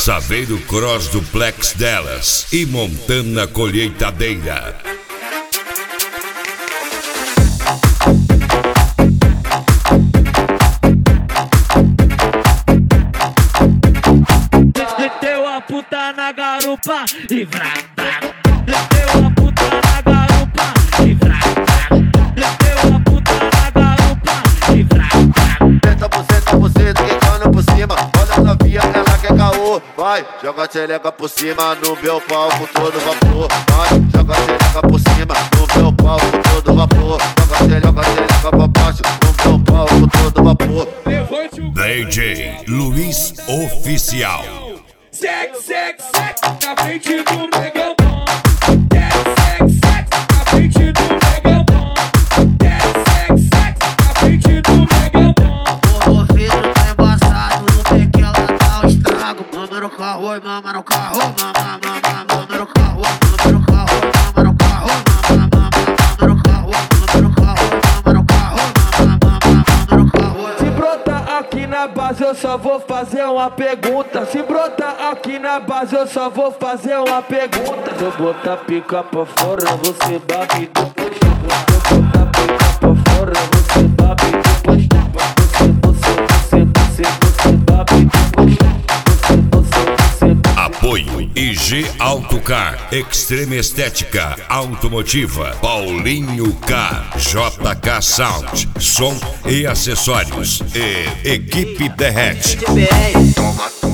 Saveiro Cross Duplex Delas e Montana Colheitadeira. Meteu a puta na garupa e vrá, vrá. Meteu a puta na garupa e vrá, vrá. Meteu a puta na garupa e vrá, vrá. Você quicando por cima, olha a novinha, ela quer caô. Vai, joga a xereca por cima no meu palco todo vapor. Vai, joga a xereca por cima no meu palco todo vapor. Joga a xereca pra baixo no meu palco todo vapor. DJ Luiz Oficial. Sex, sex, sex, na frente do megabom. Sex, sex, sex, na frente do megabom. Sex, sex, sex, na frente do megabom. O vidro tá embaçado, não tem que ela dá o estrago. Mama no carro, mama no carro, mama no carro, mama no carro, mama no carro, mama no carro, mama no carro, mama no carro. Se brotar aqui na base eu só vou fazer uma pergunta. Se brotar aqui na base eu só vou fazer uma pergunta. Se eu botar pica pra fora você babe depois. Se eu botar pica pra fora você babe depois. Você babe depois. Apoio IG Autocar, Extrema Estética Automotiva, Paulinho Car, JK Sound, som e acessórios e Equipe Derrete. Toma.